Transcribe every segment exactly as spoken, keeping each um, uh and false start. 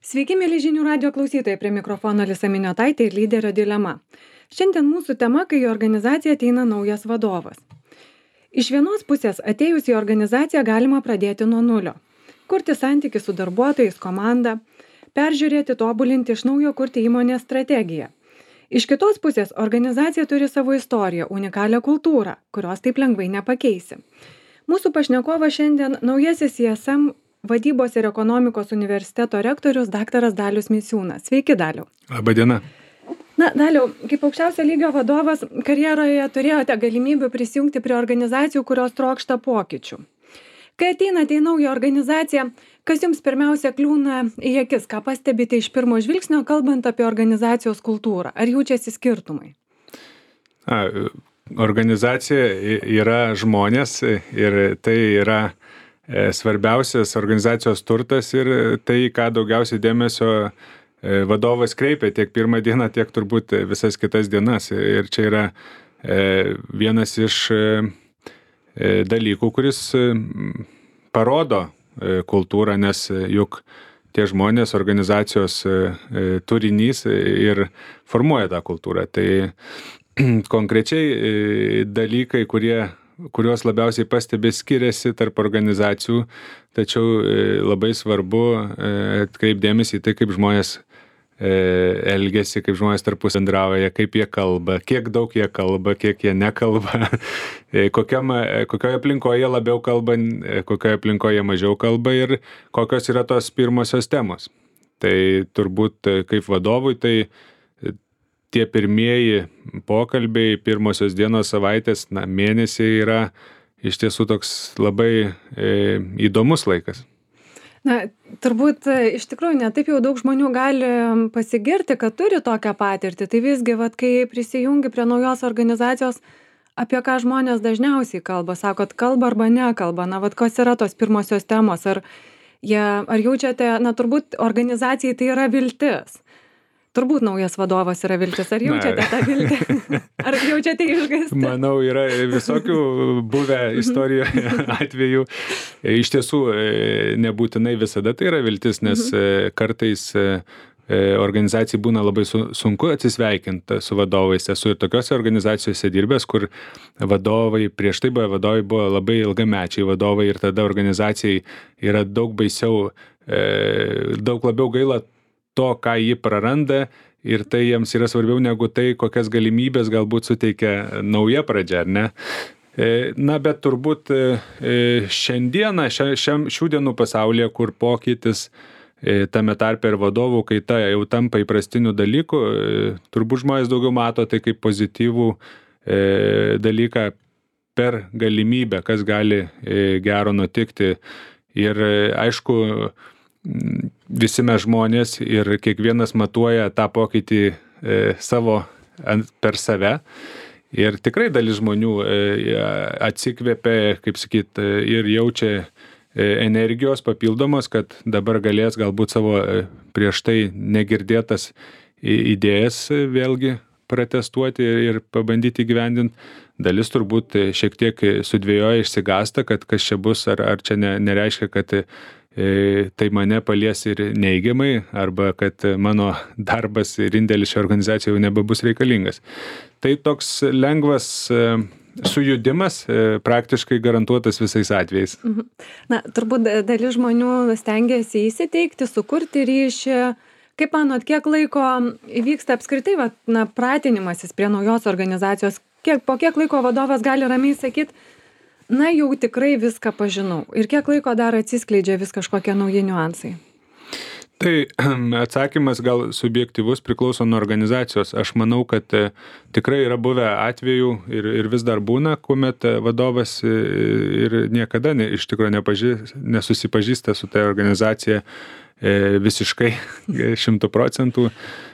Sveiki, mėly žinių radio klausytojai, prie mikrofono Alisa Miniotaitė ir lyderio dilema. Šiandien mūsų tema, kai į organizaciją ateina naujas vadovas. Iš vienos pusės atėjus į organizaciją galima pradėti nuo nulio. Kurti santykių su darbuotojais, komanda, peržiūrėti, tobulinti, iš naujo kurti įmonės strategiją. Iš kitos pusės organizacija turi savo istoriją, unikalią kultūrą, kurios taip lengvai nepakeisi. Mūsų pašnekovas šiandien naujasis I S M Vadybos ir ekonomikos universiteto rektorius daktaras Dalius Misiūnas. Sveiki, Daliau. Labą dieną. Na, Daliau, kaip aukščiausio lygio vadovas, karjeroje turėjote galimybių prisijungti prie organizacijų, kurios trokšta pokyčių. Kai ateinate į naują organizaciją, kas jums pirmiausia kliūna į akis, ką pastebite iš pirmo žvilgsnio, kalbant apie organizacijos kultūrą? Ar jaučiasi skirtumai? A, organizacija yra žmonės ir tai yra svarbiausias organizacijos turtas ir tai, ką daugiausiai dėmesio vadovas kreipia tiek pirmą dieną, tiek turbūt visas kitas dienas. Ir čia yra vienas iš dalykų, kuris parodo kultūrą, nes juk tie žmonės, organizacijos turinys ir formuoja tą kultūrą. Tai konkrečiai dalykai, kurie kuriuos labiausiai pastebi skiriasi tarp organizacijų, tačiau labai svarbu atkreipdėmėsi į tai, kaip žmonės elgiasi, kaip žmonės tarpusavy bendrauja, kaip jie kalba, kiek daug jie kalba, kiek jie nekalba, kokiam, kokioje aplinkoje jie labiau kalba, kokioje aplinkoje mažiau kalba ir kokios yra tos pirmosios temos. Tai turbūt kaip vadovui, tai tie pirmieji pokalbiai, pirmosios dienos, savaitės, na, mėnesiai yra iš tiesų toks labai e, įdomus laikas. Na, turbūt iš tikrųjų ne taip jau daug žmonių gali pasigirti, kad turi tokią patirtį. Tai visgi, vat, kai prisijungi prie naujos organizacijos, apie ką žmonės dažniausiai kalba, sakot, kalba arba nekalba, na, vat, kas yra tos pirmosios temos, ar, jie, ar jaučiate, na, turbūt organizacijai tai yra viltis. Turbūt naujas vadovas yra viltis. Ar jaučiate tą viltį? Ar jaučiate išgąstį? Manau, yra visokių buvę istorijoje atvejų. Iš tiesų, nebūtinai visada tai yra viltis, nes kartais organizacijai būna labai sunku atsisveikinti su vadovais. Esu ir tokiose organizacijose dirbęs, kur vadovai, prieš tai buvo vadovai, buvo labai ilgamečiai vadovai ir tada organizacijai yra daug baisiau, daug labiau gaila to, ką jį praranda ir tai jiems yra svarbiau negu tai, kokias galimybės galbūt suteikia nauja pradžia, ar ne? Na, bet turbūt šiandieną, šiam, šių dienų pasaulyje, kur pokytis tame tarpe ir vadovų kaita jau tampa įprastiniu dalyku, turbūt žmonės daugiau mato tai kaip pozityvų dalyką per galimybę, kas gali gero nutikti. Ir aišku, visi mes žmonės ir kiekvienas matuoja tą pokytį e, savo ant, per save. Ir tikrai dalis žmonių e, atsikvėpia, kaip sakyt, ir jaučia e, energijos papildomos, kad dabar galės galbūt savo e, prieš tai negirdėtas idėjas e, vėlgi protestuoti ir pabandyti įgyvendinti. Dalis turbūt šiek tiek sudvėjoja, išsigąsta, kad kas čia bus, ar, ar čia ne, nereiškia, kad tai mane palies ir neigiamai, arba kad mano darbas ir indėlis šioje organizacijoje jau nebebus reikalingas. Tai toks lengvas sujudimas, praktiškai garantuotas visais atvejais. Na, turbūt dalis žmonių stengiasi įsiteikti, sukurti ryšį. Kaip manot, kiek laiko įvyksta apskritai va, na, pratinimasis prie naujos organizacijos? Kiek, po kiek laiko vadovas gali ramiai sakyti, na, jau tikrai viską pažinau. Ir kiek laiko dar atsiskleidžia vis kažkokie nauji niuansai? Tai atsakymas gal subjektyvus, priklauso nuo organizacijos. Aš manau, kad tikrai yra buvę atvejų ir, ir vis dar būna, kuomet vadovas ir niekada ne, iš tikrųjų nepaži, nesusipažįsta su tai organizacija visiškai šimtų procentų.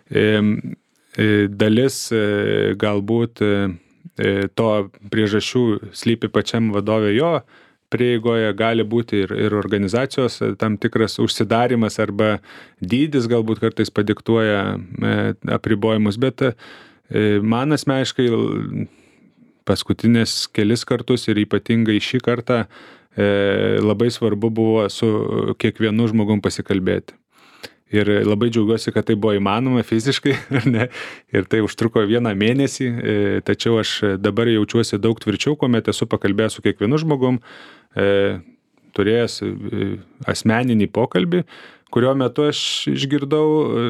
Dalis galbūt to priežasčių slypi pačiam vadovė jo prieigoje, gali būti ir, ir organizacijos tam tikras užsidarimas arba dydis galbūt kartais padiktuoja apribojimus, bet man asmeniškai paskutinės kelis kartus ir ypatingai šį kartą labai svarbu buvo su kiekvienu žmogum pasikalbėti. Ir labai džiaugiuosi, kad tai buvo įmanoma fiziškai, ar ne? Ir tai užtruko vieną mėnesį, tačiau aš dabar jaučiuosi daug tvirčiau, kuomet esu pakalbėjęs su kiekvienu žmogum, turėjęs asmeninį pokalbį, kurio metu aš išgirdau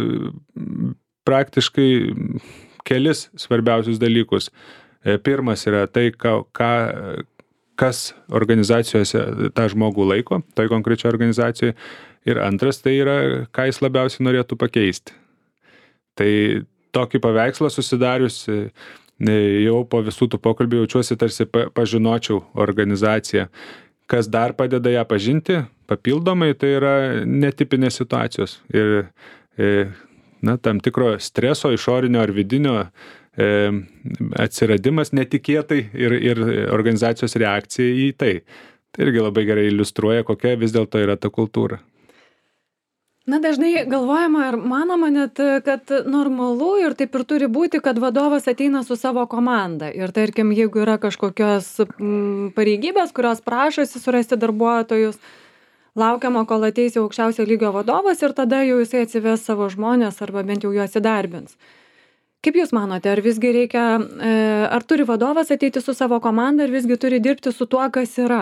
praktiškai kelis svarbiausius dalykus. Pirmas yra tai, ką, ką, kas organizacijose tą žmogų laiko, toj konkrečioje organizacijoje. Ir antras tai yra, ką jis labiausiai norėtų pakeisti. Tai tokį paveikslą susidarius, jau po visų tų pokalbių jaučiuosi tarsi pažinočiau organizaciją. Kas dar padeda ją pažinti, papildomai, tai yra netipinės situacijos. Ir na, tam tikro streso, išorinio ar vidinio e, atsiradimas netikėtai ir, ir organizacijos reakcija į tai. Tai irgi labai gerai iliustruoja, kokia vis dėlto yra ta kultūra. Na, dažnai galvojama ir manoma net, kad normalu ir taip ir turi būti, kad vadovas ateina su savo komanda. Ir tarkim, jeigu yra kažkokios pareigybės, kurios prašosi surasti darbuotojus, laukiama, kol ateis jau aukščiausio lygio vadovas ir tada jau jisai atsives savo žmonės arba bent jau juos įdarbins. Kaip Jūs manote, ar visgi reikia, ar turi vadovas ateiti su savo komanda, ar visgi turi dirbti su tuo, kas yra?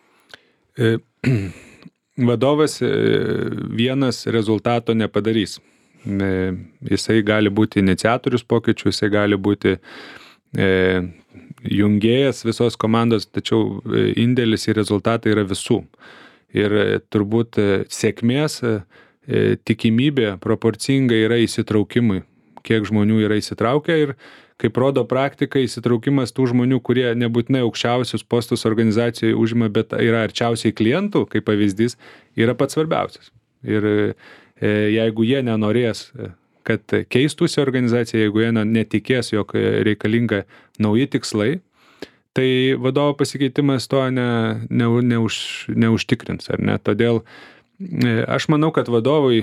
E, vadovas vienas rezultato nepadarys. E, jisai gali būti iniciatorius pokyčių, jisai gali būti e, jungėjas visos komandos, tačiau indėlis į rezultatą yra visų. Ir turbūt sėkmės tikimybė proporcinga yra įsitraukimui, kiek žmonių yra įsitraukę ir kaip rodo praktika, įsitraukimas tų žmonių, kurie nebūtinai aukščiausius postus organizacijoje užima, bet yra arčiausiai klientų, kaip pavyzdys, yra pats svarbiausias. Ir jeigu jie nenorės, kad keistųsi organizacija, jeigu jie netikės, jog reikalinga nauji tikslai, tai vadovo pasikeitimas to ne, ne, neuž, neužtikrins, ar ne? Todėl aš manau, kad vadovui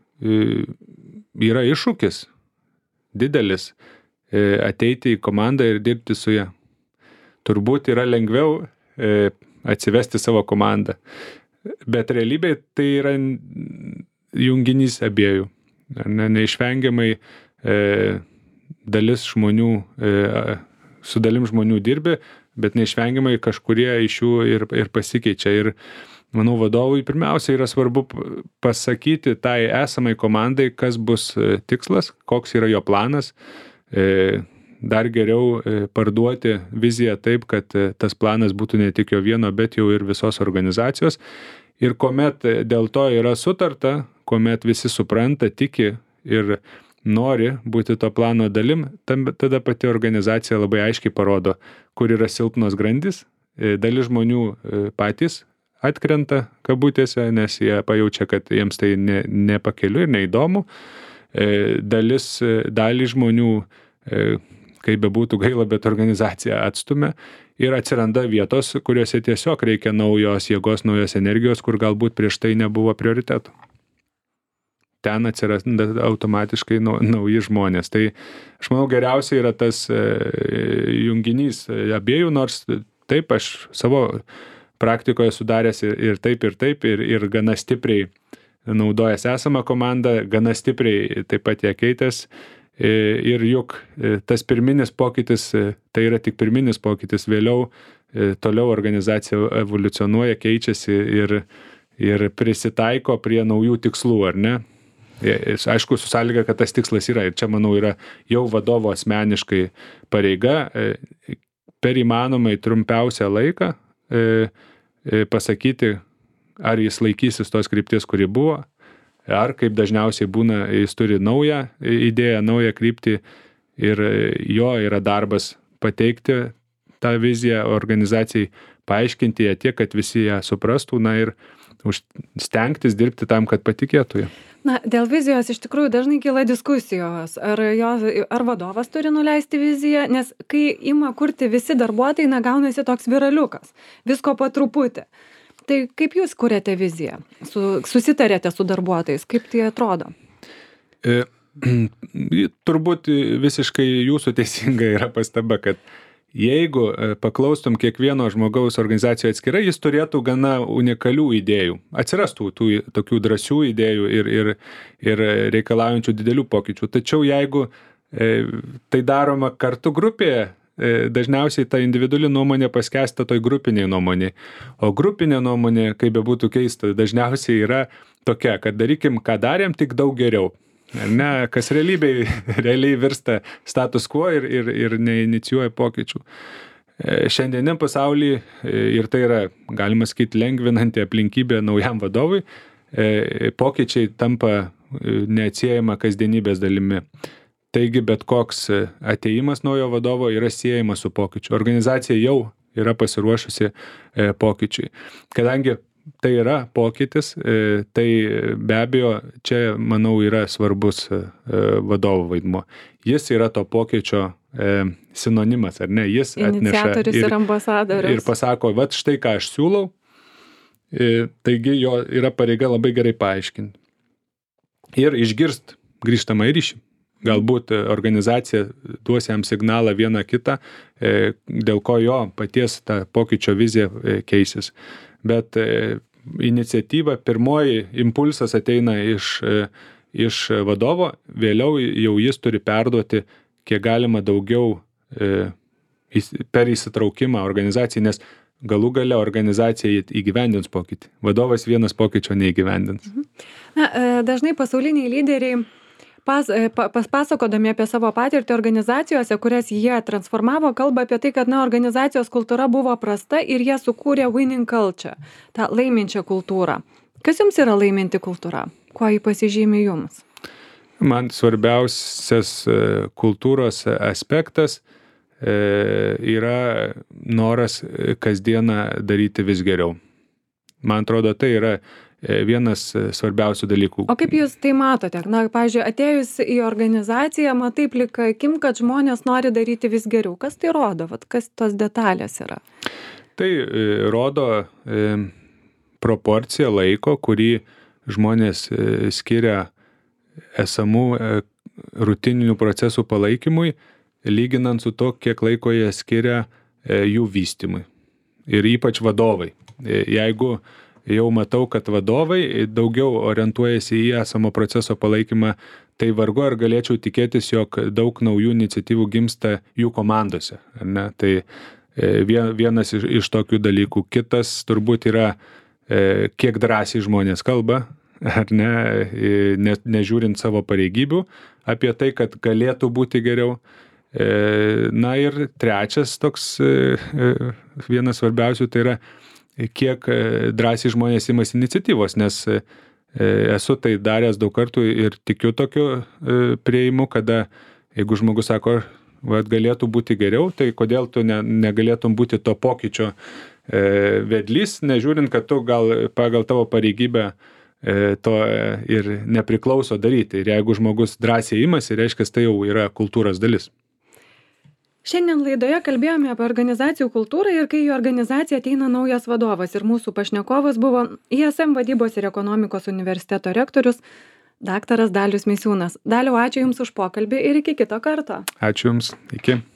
yra iššūkis didelis ateiti į komandą ir dirbti su ja. Turbūt yra lengviau atsivesti savo komandą, bet realybėje tai yra junginys abiejų. Ne, neišvengiamai dalis žmonių su dalim žmonių dirbi, bet neišvengiamai kažkurie iš jų ir, ir pasikeičia. Ir manau, vadovui pirmiausia yra svarbu pasakyti tai esamai komandai, kas bus tikslas, koks yra jo planas, dar geriau parduoti viziją taip, kad tas planas būtų ne tik jo vieno, bet jau ir visos organizacijos. Ir kuomet dėl to yra sutarta, kuomet visi supranta, tiki ir nori būti to plano dalim, tada pati organizacija labai aiškiai parodo, kur yra silpnos grandys. Dalis žmonių patys atkrenta kabutėse, nes jie pajaučia, kad jiems tai ne, nepakeliu ir neįdomu. Dalis, dalį žmonių, kaip bebūtų gaila, bet organizacija atstumia ir atsiranda vietos, kuriuose tiesiog reikia naujos jėgos, naujos energijos, kur galbūt prieš tai nebuvo prioritetų. Ten atsiranda automatiškai nauji žmonės. Tai aš manau, geriausia yra tas junginys abiejų, nors taip aš savo praktikoje sudaręs ir taip, ir taip, ir, ir gana stipriai naudojęs esamą komandą, gana stipriai taip pat ją keitęs. Ir juk tas pirminis pokytis, tai yra tik pirminis pokytis, vėliau toliau organizacija evoliucionuoja, keičiasi ir, ir prisitaiko prie naujų tikslų, ar ne? Aišku, su sąlyga, kad tas tikslas yra. Ir čia, manau, yra jau vadovo asmeniškai pareiga per įmanomai trumpiausią laiką pasakyti, ar jis laikysis tos krypties, kuri buvo, ar kaip dažniausiai būna, jis turi naują idėją, naują kryptį ir jo yra darbas pateikti tą viziją organizacijai, paaiškinti ją tiek, kad visi ją suprastų, na ir stengtis dirbti tam, kad patikėtų ją. Na, dėl vizijos iš tikrųjų dažnai kyla diskusijos, ar, jos, ar vadovas turi nuleisti viziją, nes kai ima kurti visi darbuotojai, na, gaunasi toks viraliukas, visko po truputį. Tai kaip jūs kuriate viziją? Su, susitarėte su darbuotojais? Kaip tai atrodo? E, turbūt visiškai jūsų teisinga yra pastaba, kad Jeigu paklaustum kiekvieno žmogaus organizacijoje atskirai, jis turėtų gana unikalių idėjų. Atsirastų tų tokių drąsių idėjų ir, ir, ir reikalaujančių didelių pokyčių. Tačiau jeigu e, tai daroma kartu grupėje, e, dažniausiai ta individuali nuomonė paskęsta toj grupiniai nuomonė. O grupinė nuomonė, kaip bebūtų keista, dažniausiai yra tokia, kad darykim, ką darėm, tik daug geriau. Ne, kas realybėj, realiai virsta status quo ir, ir, ir neinicijuoja pokyčių. Šiandieniam pasaulyje, ir tai yra, galima sakyti, lengvinanti aplinkybė naujam vadovui, pokyčiai tampa neatsiejama kasdienybės dalimi. Taigi bet koks ateimas naujo vadovo yra siejamas su pokyčiu. Organizacija jau yra pasiruošusi pokyčiui. Kadangi tai yra pokytis, tai be abejo čia, manau, yra svarbus vadovo vaidmuo. Jis yra to pokyčio sinonimas, ar ne? Jis atneša ir, ir ambasadorius. Ir pasako, vat štai ką aš siūlau, taigi jo yra pareiga labai gerai paaiškinti. Ir išgirst grįžtamą ryšį. Galbūt organizacija duos jam signalą vieną kitą, dėl ko jo paties ta pokyčio vizija keisis. Bet iniciatyva, pirmoji impulsas ateina iš, iš vadovo, vėliau jau jis turi perduoti kiek galima daugiau per įsitraukimą organizacijai, nes galų gale organizacija įgyvendins pokytį. Vadovas vienas pokyčio neįgyvendins. Na, dažnai pasauliniai lyderiai Pas, pas, pasakodami apie savo patirtį organizacijose, kurias jie transformavo, kalba apie tai, kad na, organizacijos kultūra buvo prasta ir jie sukūrė winning culture, tą laiminčią kultūrą. Kas jums yra laiminti kultūra? Kuo jį pasižymi jums? Man svarbiausias kultūros aspektas yra noras kasdieną daryti vis geriau. Man atrodo, tai yra vienas svarbiausių dalykų. O kaip jūs tai matote? Na, pavyzdžiui, atėjus į organizaciją, matai plika akim, kad žmonės nori daryti vis geriau. Kas tai rodo? Vat kas tos detalės yra? Tai e, rodo e, proporciją laiko, kurį žmonės e, skiria esamų e, rutininių procesų palaikymui, lyginant su to, kiek laiko jie skiria e, jų vystymui. Ir ypač vadovai. E, jeigu jau matau, kad vadovai daugiau orientuojasi į esamo proceso palaikymą, tai vargu ar galėčiau tikėtis, jog daug naujų iniciatyvų gimsta jų komandose. Ar ne? Tai vienas iš, iš tokių dalykų. Kitas turbūt yra, kiek drąsiai žmonės kalba, ar ne, ne, nežiūrint savo pareigybių, apie tai, kad galėtų būti geriau. Na ir trečias toks, vienas svarbiausių, tai yra, kiek drąsiai žmonės imas iniciatyvos, nes esu tai daręs daug kartų ir tikiu tokiu prieimu, kada jeigu žmogus sako, vat galėtų būti geriau, tai kodėl tu ne, negalėtum būti to pokyčio vedlys, nežiūrint, kad tu gal pagal tavo pareigybę to ir nepriklauso daryti. Ir jeigu žmogus drąsiai imasi, reiškia, tai jau yra kultūros dalis. Šiandien laidoje kalbėjome apie organizacijų kultūrą ir kai į organizaciją ateina naujas vadovas. Ir mūsų pašnekovas buvo I S M vadybos ir ekonomikos universiteto rektorius daktaras Dalius Misiūnas. Daliau, ačiū Jums už pokalbį ir iki kito karto. Ačiū Jums. Iki.